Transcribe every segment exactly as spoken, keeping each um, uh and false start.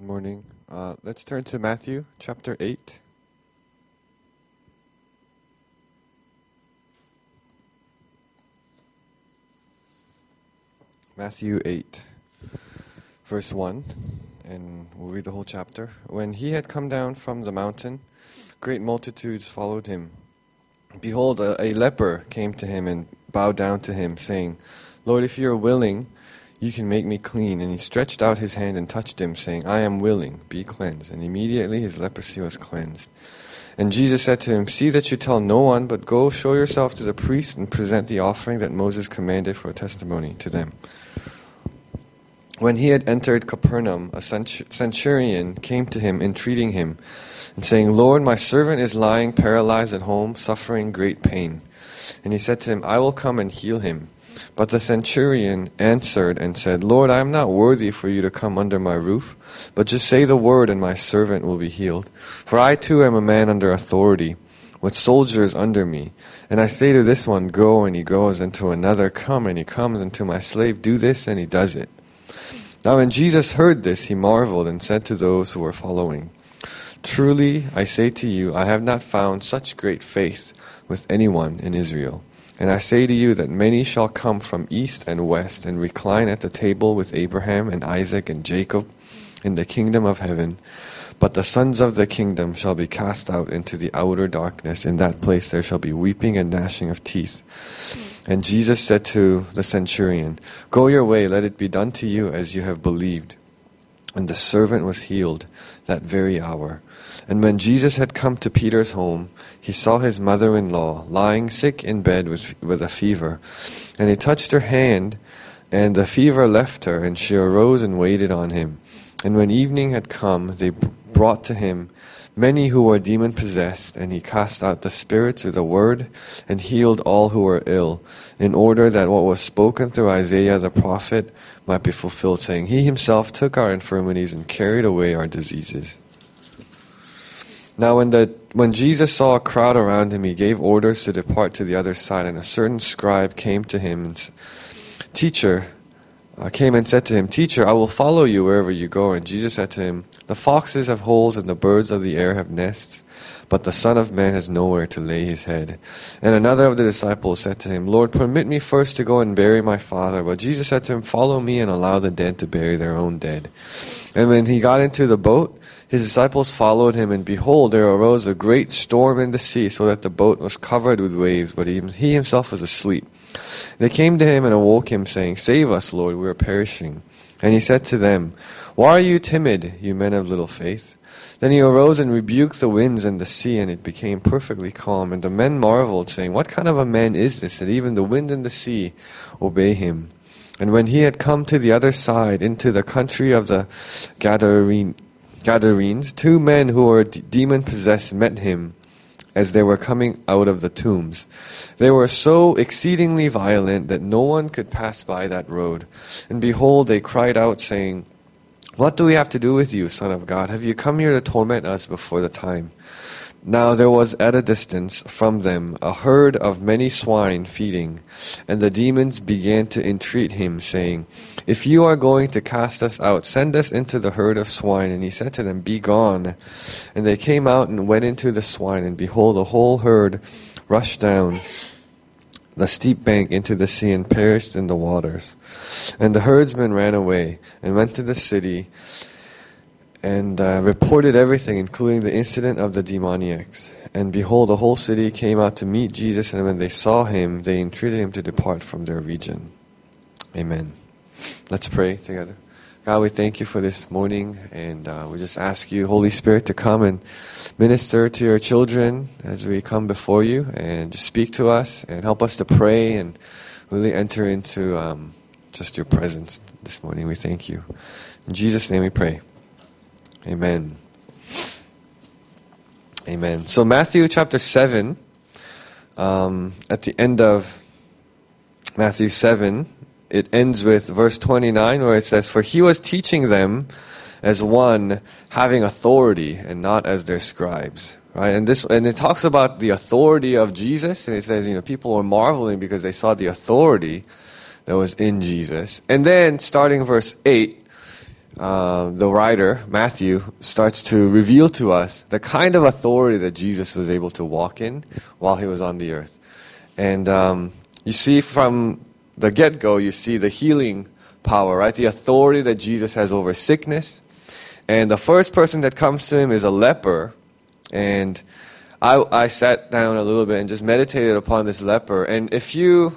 morning. Uh, let's turn to Matthew chapter eight. Matthew eight, verse one, and we'll read the whole chapter. When he had come down from the mountain, great multitudes followed him. Behold, a, a leper came to him and bowed down to him, saying, Lord, if you are willing, you can make me clean. And he stretched out his hand and touched him, saying, I am willing, be cleansed. And immediately his leprosy was cleansed. And Jesus said to him, See that you tell no one, but go show yourself to the priest and present the offering that Moses commanded for a testimony to them. When he had entered Capernaum, a centurion came to him, entreating him, and saying, Lord, my servant is lying paralyzed at home, suffering great pain. And he said to him, I will come and heal him. But the centurion answered and said, Lord, I am not worthy for you to come under my roof, but just say the word and my servant will be healed. For I too am a man under authority, with soldiers under me. And I say to this one, Go, and he goes, and to another, Come, and he comes, and to my slave, Do this, and he does it. Now when Jesus heard this, he marveled and said to those who were following, Truly, I say to you, I have not found such great faith with anyone in Israel. And I say to you that many shall come from east and west and recline at the table with Abraham and Isaac and Jacob in the kingdom of heaven. But the sons of the kingdom shall be cast out into the outer darkness. In that place there shall be weeping and gnashing of teeth. And Jesus said to the centurion, Go your way, let it be done to you as you have believed. And the servant was healed that very hour. And when Jesus had come to Peter's home, he saw his mother-in-law lying sick in bed with, with a fever. And he touched her hand, and the fever left her, and she arose and waited on him. And when evening had come, they brought to him many who were demon-possessed, and he cast out the spirits with a word, and healed all who were ill, in order that what was spoken through Isaiah the prophet might be fulfilled, saying, He himself took our infirmities and carried away our diseases. Now when the when Jesus saw a crowd around him, he gave orders to depart to the other side, and a certain scribe came to him and Teacher uh, came and said to him, Teacher, I will follow you wherever you go. And Jesus said to him, The foxes have holes and the birds of the air have nests, but the Son of Man has nowhere to lay his head. And another of the disciples said to him, Lord, permit me first to go and bury my father. But Jesus said to him, Follow me and allow the dead to bury their own dead. And when he got into the boat, his disciples followed him, and behold, there arose a great storm in the sea, so that the boat was covered with waves, but he, he himself was asleep. They came to him and awoke him, saying, Save us, Lord, we are perishing. And he said to them, Why are you timid, you men of little faith? Then he arose and rebuked the winds and the sea, and it became perfectly calm. And the men marveled, saying, What kind of a man is this, that even the wind and the sea obey him? And when he had come to the other side, into the country of the Gadarene, Gadarenes, two men who were d- demon-possessed met him as they were coming out of the tombs. They were so exceedingly violent that no one could pass by that road. And behold, they cried out, saying, What do we have to do with you, Son of God? Have you come here to torment us before the time? Now there was at a distance from them a herd of many swine feeding, and the demons began to entreat him, saying, If you are going to cast us out, send us into the herd of swine. And he said to them, Be gone. And they came out and went into the swine, and behold, the whole herd rushed down the steep bank into the sea and perished in the waters. And the herdsmen ran away and went to the city and uh, reported everything, including the incident of the demoniacs. And behold, the whole city came out to meet Jesus, and when they saw him, they entreated him to depart from their region. Amen. Let's pray together. God, we thank you for this morning, and uh, we just ask you, Holy Spirit, to come and minister to your children as we come before you, and just speak to us and help us to pray and really enter into um, just your presence this morning. We thank you. In Jesus' name we pray. Amen. Amen. So Matthew chapter seven, um, at the end of Matthew seven, it ends with verse twenty-nine, where it says, For he was teaching them as one having authority and not as their scribes. Right? And this, and it talks about the authority of Jesus, and it says, you know, people were marveling because they saw the authority that was in Jesus. And then starting verse eight, uh, the writer, Matthew, starts to reveal to us the kind of authority that Jesus was able to walk in while he was on the earth. And um, you see from the get-go, you see the healing power, right? The authority that Jesus has over sickness. And the first person that comes to him is a leper. And I, I sat down a little bit and just meditated upon this leper. And if you,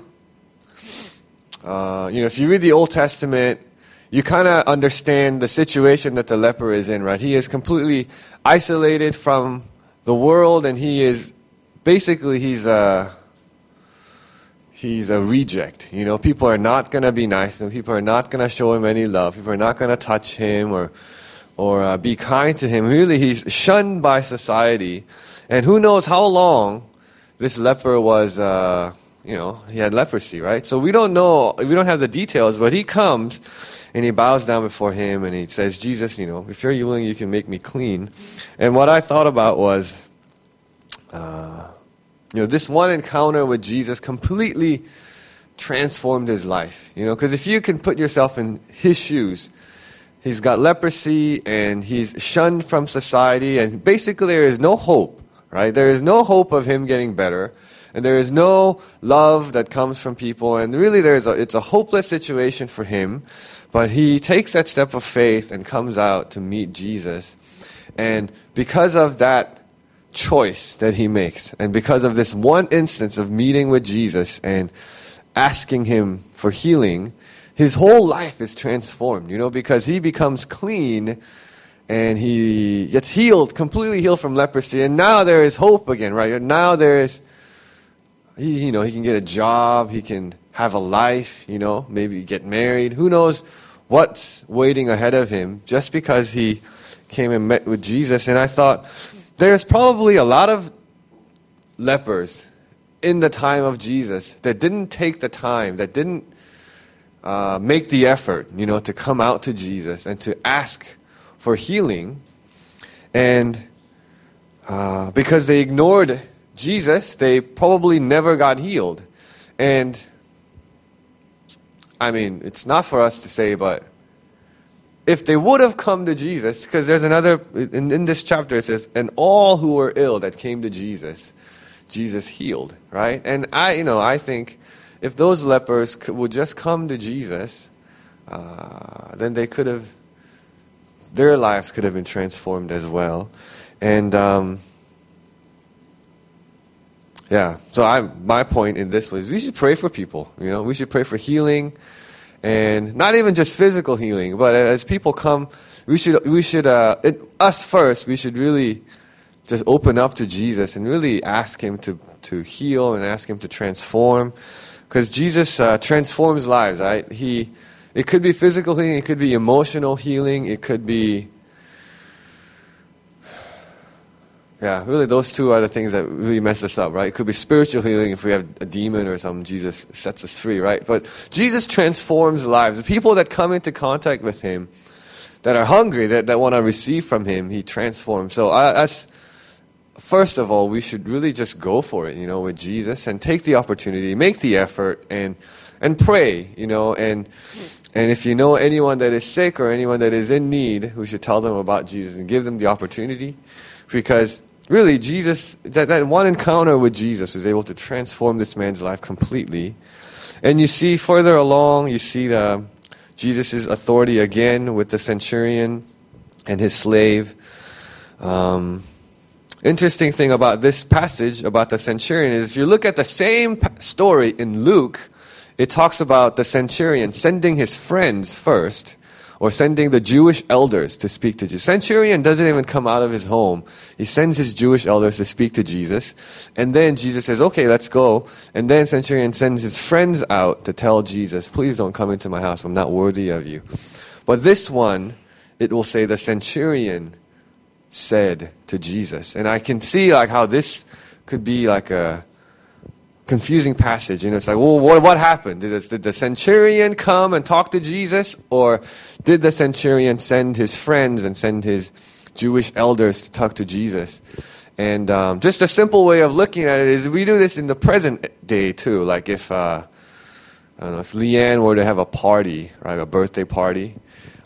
uh, you know, if you read the Old Testament, you kind of understand the situation that the leper is in, right? He is completely isolated from the world, and he is basically he's a he's a reject. You know, people are not going to be nice to him. People are not going to show him any love. People are not going to touch him or or uh, be kind to him. Really, he's shunned by society. And who knows how long this leper was, uh, you know, he had leprosy, right? So we don't know, we don't have the details, but he comes and he bows down before him and he says, Jesus, you know, if you're willing, you can make me clean. And what I thought about was, uh, you know, this one encounter with Jesus completely transformed his life, you know, because if you can put yourself in his shoes, he's got leprosy and he's shunned from society, and basically there is no hope. Right? There is no hope of him getting better, and there is no love that comes from people, and really there's a, it's a hopeless situation for him, but he takes that step of faith and comes out to meet Jesus. And because of that choice that he makes, and because of this one instance of meeting with Jesus and asking him for healing, his whole life is transformed, you know, because he becomes clean. And he gets healed, completely healed from leprosy. And now there is hope again, right? Now there is, he, you know, he can get a job. He can have a life, you know, maybe get married. Who knows what's waiting ahead of him just because he came and met with Jesus. And I thought, there's probably a lot of lepers in the time of Jesus that didn't take the time, that didn't uh, make the effort, you know, to come out to Jesus and to ask for healing, and uh, because they ignored Jesus, they probably never got healed. And I mean, it's not for us to say, but if they would have come to Jesus, because there's another, in, in this chapter it says, and all who were ill that came to Jesus, Jesus healed, right? And I, you know, I think if those lepers could, would just come to Jesus, uh, then they could have, their lives could have been transformed as well. And um, yeah, so I my point in this was we should pray for people. You know, we should pray for healing, and not even just physical healing, but as people come, we should we should uh, it, us first. We should really just open up to Jesus and really ask him to to heal and ask him to transform, because Jesus uh, transforms lives. Right? He. It could be physical healing, it could be emotional healing, it could be, yeah, really those two are the things that really mess us up, right? It could be spiritual healing if we have a demon or something, Jesus sets us free, right? But Jesus transforms lives. The people that come into contact with him, that are hungry, that, that want to receive from him, he transforms. So I, that's, first of all, we should really just go for it, you know, with Jesus and take the opportunity, make the effort, and and pray, you know, and and if you know anyone that is sick or anyone that is in need, we should tell them about Jesus and give them the opportunity, because really Jesus, that, that one encounter with Jesus was able to transform this man's life completely. And you see further along, you see the Jesus' authority again with the centurion and his slave. Um, interesting thing about this passage about the centurion is if you look at the same story in Luke, it talks about the centurion sending his friends first, or sending the Jewish elders to speak to Jesus. Centurion doesn't even come out of his home. He sends his Jewish elders to speak to Jesus. And then Jesus says, okay, let's go. And then centurion sends his friends out to tell Jesus, please don't come into my house. I'm not worthy of you. But this one, it will say the centurion said to Jesus. And I can see like how this could be like a confusing passage. You know, it's like, well, what, what happened? Did, this, did the centurion come and talk to Jesus? Or did the centurion send his friends and send his Jewish elders to talk to Jesus? And um, just a simple way of looking at it is we do this in the present day too. Like if, uh, I don't know, if Leanne were to have a party, right, a birthday party,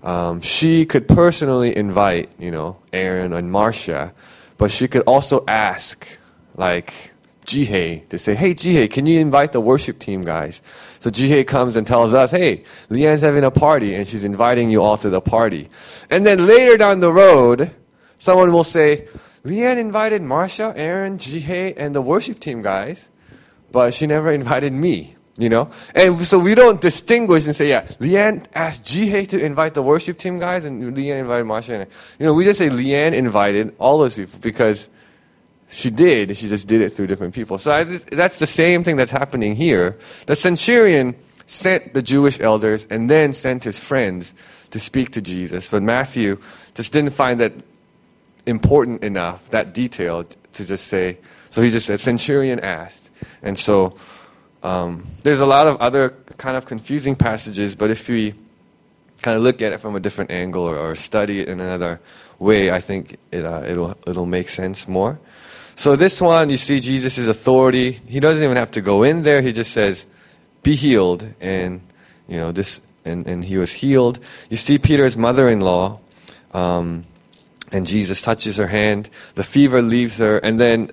um, she could personally invite, you know, Aaron and Marcia, but she could also ask, like, Jihei to say, hey, Jihei, can you invite the worship team guys? So Jihei comes and tells us, hey, Leanne's having a party, and she's inviting you all to the party. And then later down the road, someone will say, Leanne invited Marcia, Aaron, Jihei, and the worship team guys, but she never invited me, you know? And so we don't distinguish and say, yeah, Leanne asked Jihei to invite the worship team guys, and Leanne invited Marcia. And, you know, we just say Leanne invited all those people because she did, she just did it through different people. So I, that's the same thing that's happening here. The centurion sent the Jewish elders and then sent his friends to speak to Jesus. But Matthew just didn't find that important enough, that detail, to just say, so he just said, centurion asked. And so um, there's a lot of other kind of confusing passages, but if we kind of look at it from a different angle or, or study it in another way, I think it, uh, it'll, it'll make sense more. So this one, you see Jesus' authority. He doesn't even have to go in there. He just says, be healed. And, you know, this, and, and he was healed. You see Peter's mother-in-law, um, and Jesus touches her hand. The fever leaves her. And then,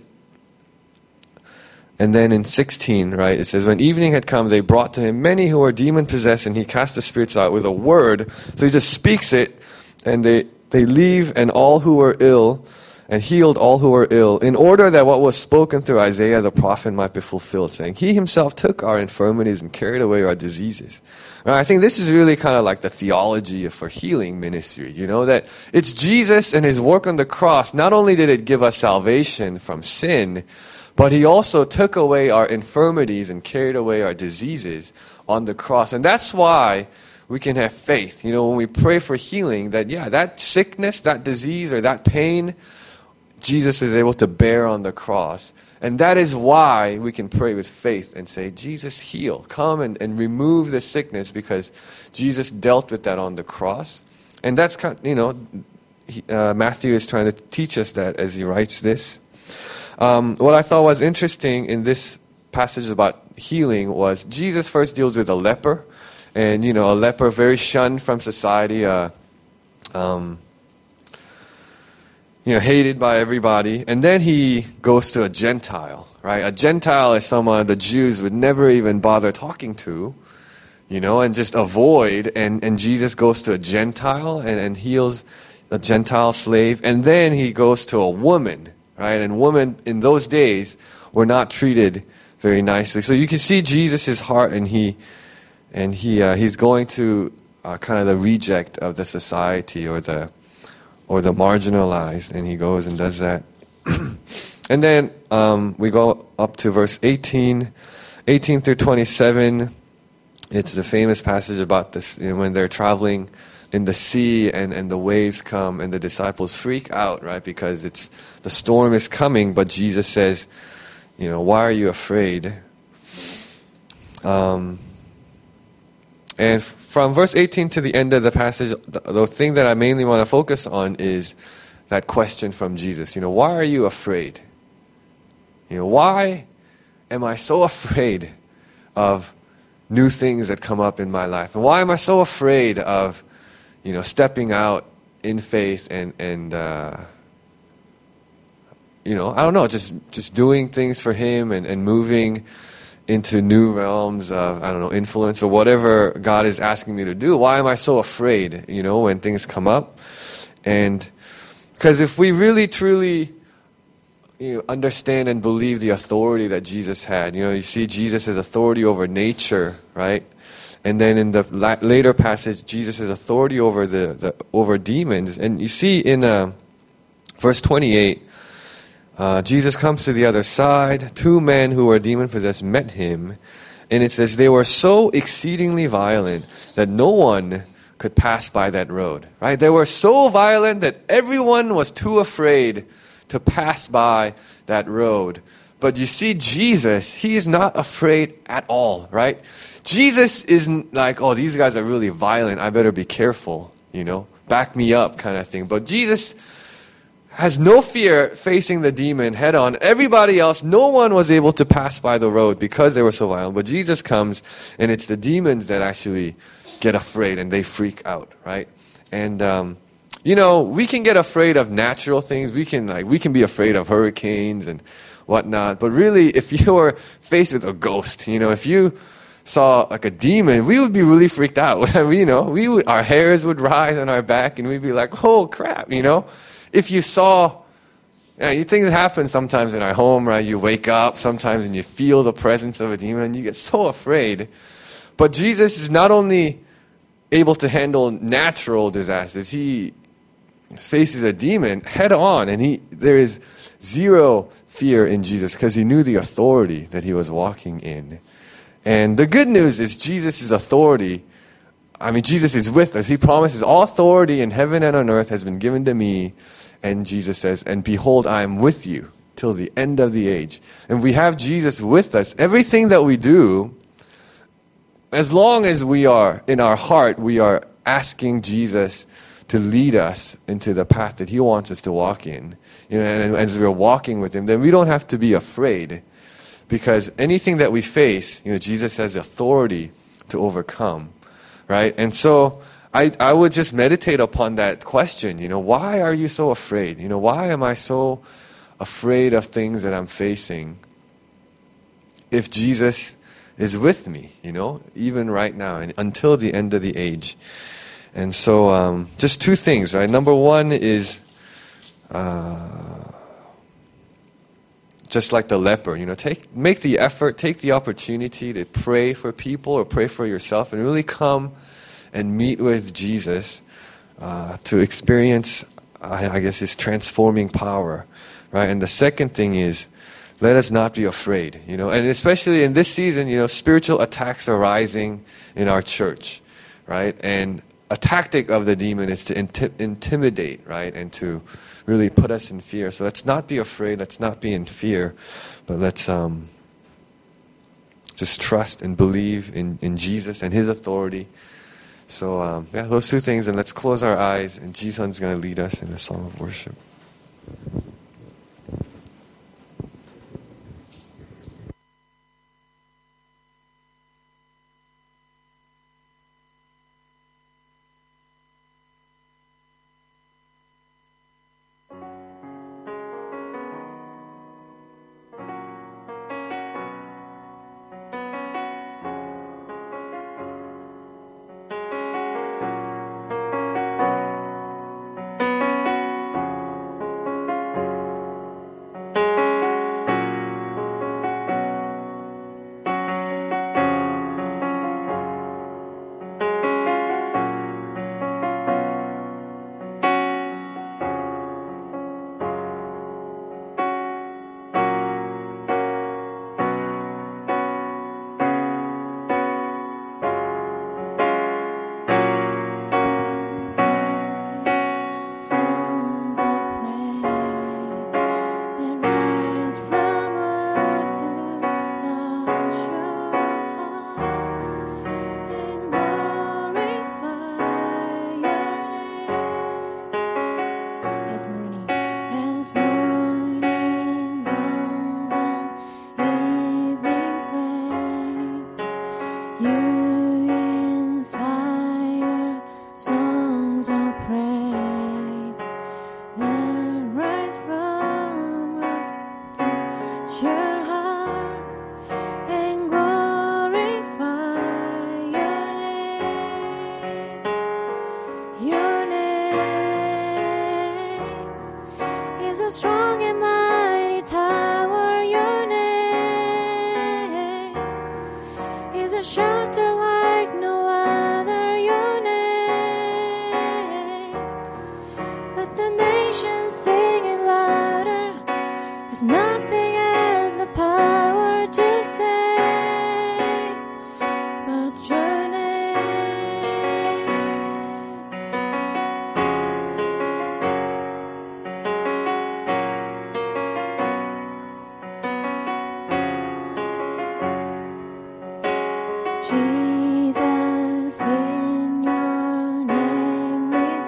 and then in sixteen, right, it says, when evening had come, they brought to him many who were demon-possessed, and he cast the spirits out with a word. So he just speaks it, and they, they leave, and all who were ill, and healed all who were ill, in order that what was spoken through Isaiah the prophet might be fulfilled, saying, he himself took our infirmities and carried away our diseases. Now, I think this is really kind of like the theology for healing ministry, you know, that it's Jesus and his work on the cross. Not only did it give us salvation from sin, but he also took away our infirmities and carried away our diseases on the cross. And that's why we can have faith, you know, when we pray for healing, that, yeah, that sickness, that disease, or that pain, Jesus is able to bear on the cross. And that is why we can pray with faith and say, Jesus, heal. Come and, and remove the sickness, because Jesus dealt with that on the cross. And that's, kind of, you know, he, uh, Matthew is trying to teach us that as he writes this. Um, what I thought was interesting in this passage about healing was Jesus first deals with a leper. And, you know, a leper very shunned from society, uh, um, you know, hated by everybody. And then he goes to a Gentile, right? A Gentile is someone the Jews would never even bother talking to, you know, and just avoid. And, and Jesus goes to a Gentile and, and heals a Gentile slave. And then he goes to a woman, right? And women in those days were not treated very nicely. So you can see Jesus' heart, and he, and he, uh, he's going to uh, kind of the reject of the society, or the, or the marginalized, and he goes and does that. And then um, we go up to verse eighteen, eighteen through twenty-seven. It's the famous passage about this, you know, when they're traveling in the sea and, and the waves come and the disciples freak out, right? Because it's the storm is coming, but Jesus says, you know, why are you afraid? Um, and from verse eighteen to the end of the passage, the, the thing that I mainly want to focus on is that question from Jesus. You know, why are you afraid? You know, why am I so afraid of new things that come up in my life? And why am I so afraid of, you know, stepping out in faith and, and uh, you know, I don't know, just, just doing things for Him and, and moving into new realms of, I don't know, influence or whatever God is asking me to do? Why am I so afraid, you know, when things come up? And because if we really, truly, you know, understand and believe the authority that Jesus had, you know, you see Jesus' authority over nature, right? And then in the la- later passage, Jesus' authority over the, the over demons. And you see in uh, verse twenty-eight, Uh, Jesus comes to the other side. Two men who were demon-possessed met him. And it says, they were so exceedingly violent that no one could pass by that road. Right? They were so violent that everyone was too afraid to pass by that road. But you see, Jesus, He is not afraid at all. Right? Jesus isn't like, oh, these guys are really violent, I better be careful. You know, back me up kind of thing. But Jesus has no fear facing the demon head on. Everybody else, no one was able to pass by the road because they were so violent. But Jesus comes, and it's the demons that actually get afraid and they freak out, right? And, um, you know, we can get afraid of natural things. We can, like, we can be afraid of hurricanes and whatnot. But really, if you were faced with a ghost, you know, if you saw like a demon, we would be really freaked out. you know, we would, our hairs would rise on our back, and we'd be like, "Oh crap!" You know, if you saw, you know, you things happen sometimes in our home, right? You wake up sometimes and you feel the presence of a demon, and you get so afraid. But Jesus is not only able to handle natural disasters; he faces a demon head on, and he there is zero fear in Jesus because he knew the authority that he was walking in. And the good news is Jesus' authority, I mean, Jesus is with us. He promises, all authority in heaven and on earth has been given to me. And Jesus says, and behold, I am with you till the end of the age. And we have Jesus with us. Everything that we do, as long as we are, in our heart, we are asking Jesus to lead us into the path that he wants us to walk in. You know, and as we're walking with him, then we don't have to be afraid. Because anything that we face, you know, Jesus has authority to overcome, right? And so I, I would just meditate upon that question, you know, why are you so afraid? You know, why am I so afraid of things that I'm facing if Jesus is with me, you know, even right now and until the end of the age? And so um, just two things, right? Number one is... Uh, Just like the leper, you know, take make the effort, take the opportunity to pray for people or pray for yourself and really come and meet with Jesus uh, to experience, I, I guess, his transforming power, right? And the second thing is, let us not be afraid, you know, and especially in this season, you know, spiritual attacks are rising in our church, right? And a tactic of the demon is to inti- intimidate, right, and to really put us in fear. So let's not be afraid. Let's not be in fear, but let's um, just trust and believe in, in Jesus and his authority. So um, yeah, those two things. And let's close our eyes. And Ji-sun's going to lead us in a song of worship.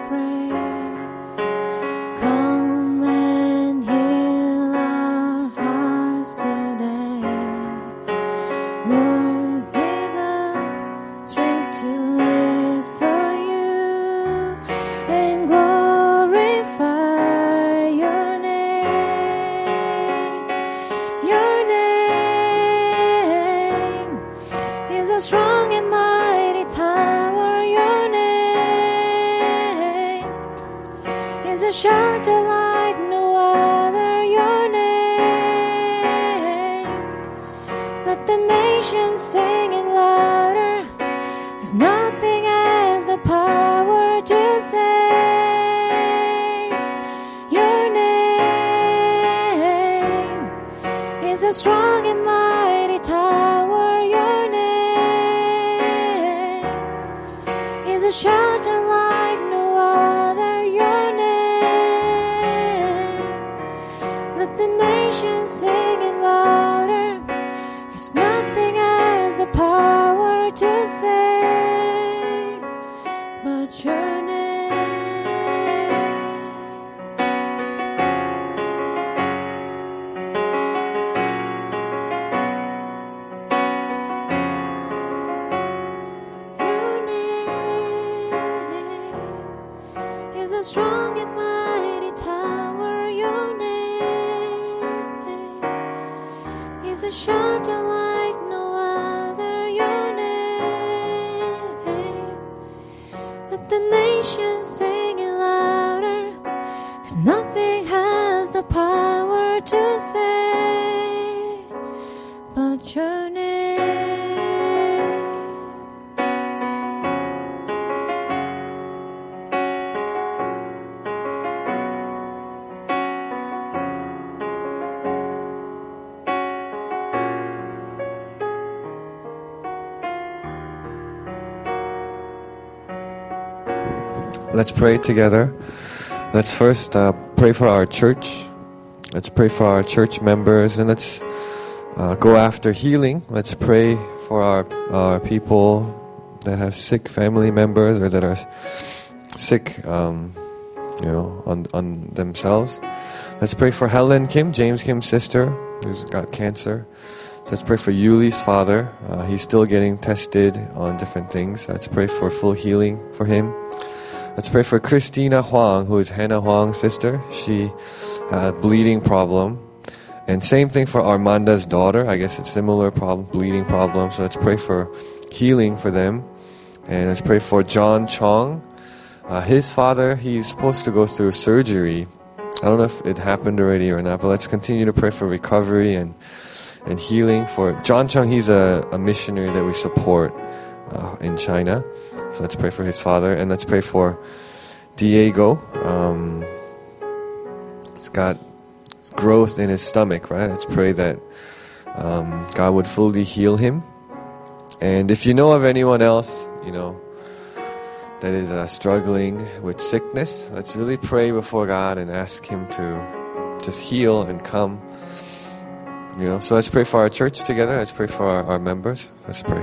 Come and heal our hearts. a shelter like no other, your name. Let the nations sing it louder, 'cause nothing has the power to save. Your name is a strong and mighty tower. Your name is a shelter like no other. Your name, let the nations sing it louder, 'cause nothing has the power to save but your name. Your name is a strong and mighty tower. Your name is a shelter like no other. Your name, let the nations sing it louder, 'cause nothing has the power to save but your name. Let's pray together. Let's first uh, pray for our church. Let's pray for our church members, and let's uh, go after healing. Let's pray for our, our people that have sick family members or that are sick, um, you know, on on themselves. Let's pray for Helen Kim, James Kim's sister, who's got cancer. So let's pray for Yuli's father. Uh, he's still getting tested on different things. Let's pray for full healing for him. Let's pray for Christina Huang, who is Hannah Huang's sister. She had a bleeding problem. And same thing for Armanda's daughter. I guess it's similar problem, bleeding problem. So let's pray for healing for them. And let's pray for John Chong. Uh, his father, he's supposed to go through surgery. I don't know if it happened already or not, but let's continue to pray for recovery and and healing for John Chong. He's a, a missionary that we support uh, in China. So let's pray for his father, and let's pray for Diego. Um, he's got growth in his stomach, right? Let's pray that um, God would fully heal him. And if you know of anyone else, you know, that is uh, struggling with sickness, let's really pray before God and ask Him to just heal and come. You know, so let's pray for our church together. Let's pray for our, our members. Let's pray.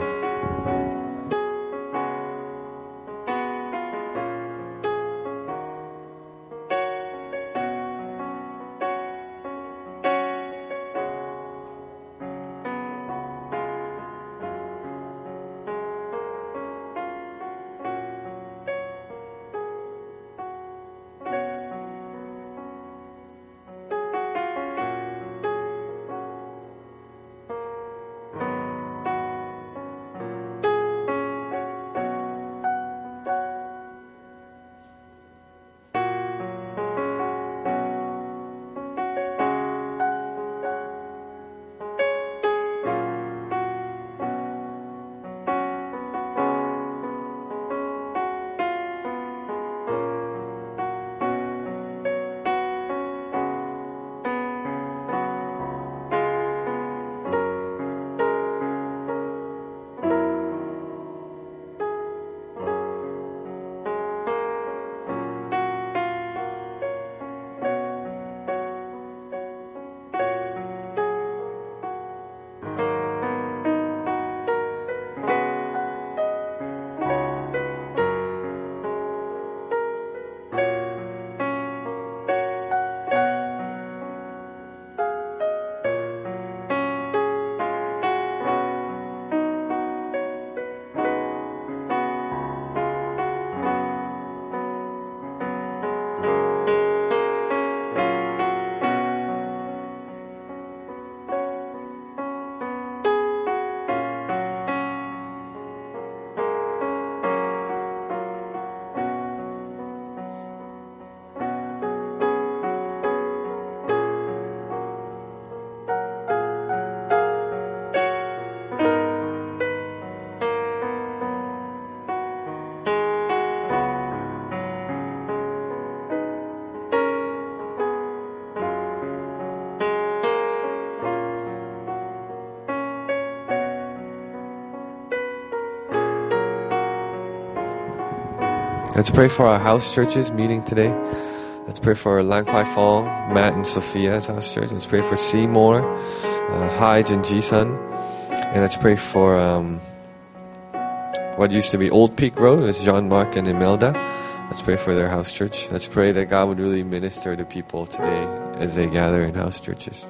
Let's pray for our house churches meeting today. Let's pray for Lan Kwai Fong, Matt and Sophia's house church. Let's pray for Seymour, uh, Haj and Jisun. And let's pray for um, what used to be Old Peak Road. It's John, Mark, and Imelda. Let's pray for their house church. Let's pray that God would really minister to people today as they gather in house churches.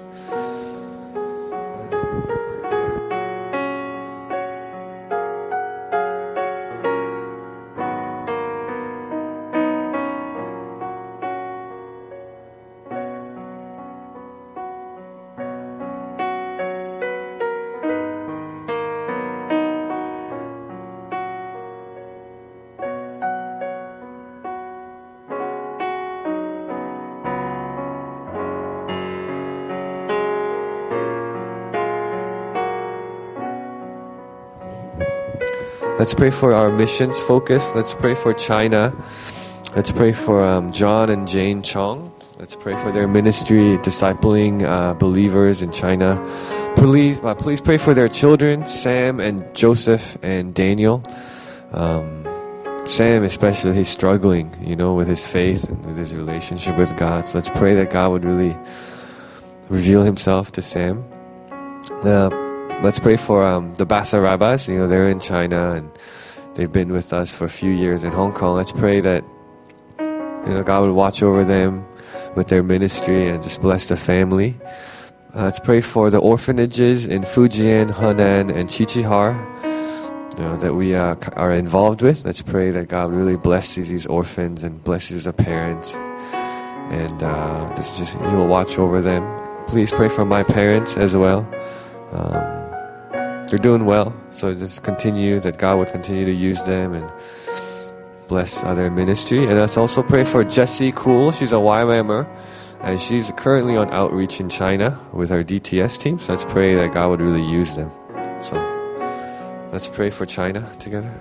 Let's pray for our missions focus. Let's pray for China. Let's pray for um, John and Jane Chong. Let's pray for their ministry, discipling uh, believers in China. Please, uh, please pray for their children, Sam and Joseph and Daniel. Um, Sam especially, he's struggling, you know, with his faith and with his relationship with God. So let's pray that God would really reveal himself to Sam. Uh, Let's pray for um, the Basarabas. You know, they're in China and they've been with us for a few years in Hong Kong. Let's pray that, you know, God would watch over them with their ministry and just bless the family. Uh, let's pray for the orphanages in Fujian, Henan, and Qiqihar, you know, that we uh, are involved with. Let's pray that God really blesses these orphans and blesses the parents, and uh, just, just He will watch over them. Please pray for my parents as well. Um, They're doing well, so just continue, that God would continue to use them and bless other ministry. And let's also pray for Jessie Cool. She's a Y WAMer, and she's currently on outreach in China with our D T S team. So let's pray that God would really use them. So let's pray for China together.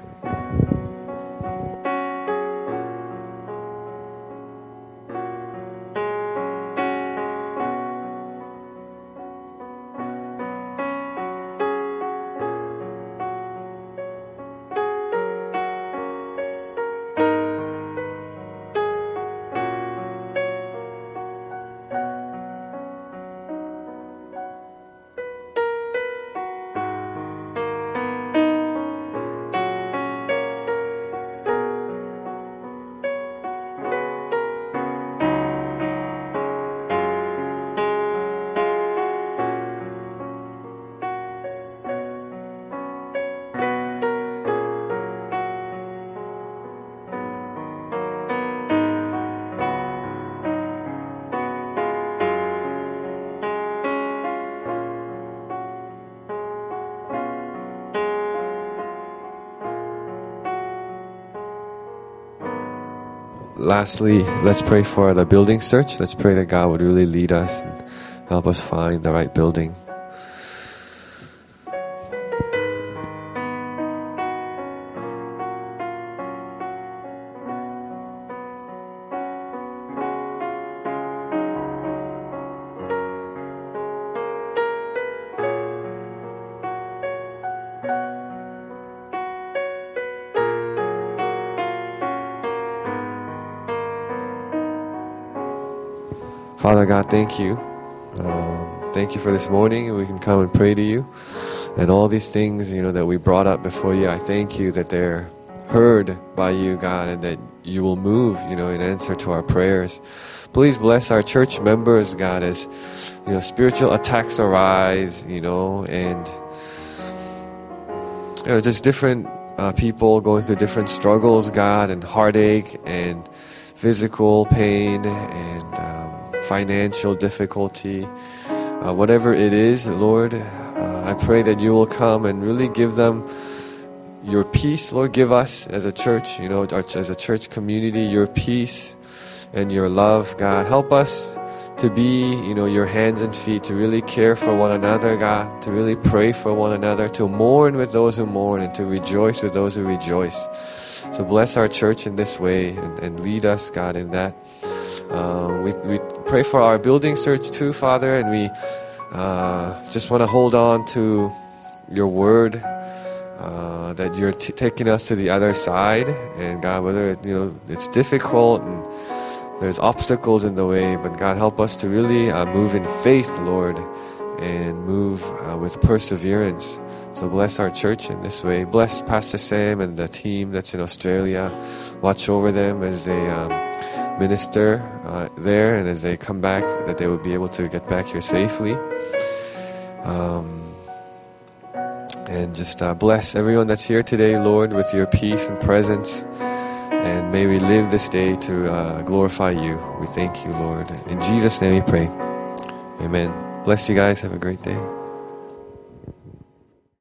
Lastly, let's pray for the building search. Let's pray that God would really lead us and help us find the right building. Father God, thank you. Um, thank you for this morning. We can come and pray to you. And all these things, you know, that we brought up before you, I thank you that they're heard by you, God, and that you will move, you know, in answer to our prayers. Please bless our church members, God, as, you know, spiritual attacks arise, you know, and, you know, just different uh, people going through different struggles, God, and heartache and physical pain and um, financial difficulty, uh, whatever it is, Lord, uh, I pray that you will come and really give them your peace. Lord, give us as a church, you know, as a church community, your peace and your love, God. Help us to be, you know, your hands and feet, to really care for one another, God, to really pray for one another, to mourn with those who mourn, and to rejoice with those who rejoice. So bless our church in this way, and, and lead us, God, in that. Uh, we, we pray for our building search too, Father, and we uh, just want to hold on to your word. Uh, uh, that you're t- taking us to the other side. And God, whether it, you know it's difficult and there's obstacles in the way, but God, help us to really uh, move in faith, Lord, and move uh, with perseverance. So bless our church in this way. Bless Pastor Sam and the team that's in Australia. Watch over them as they um, minister uh, there, and as they come back, that they will be able to get back here safely. Um, and just uh, bless everyone that's here today, Lord, with your peace and presence. And may we live this day to uh, glorify you. We thank you, Lord. In Jesus' name we pray. Amen. Bless you guys. Have a great day.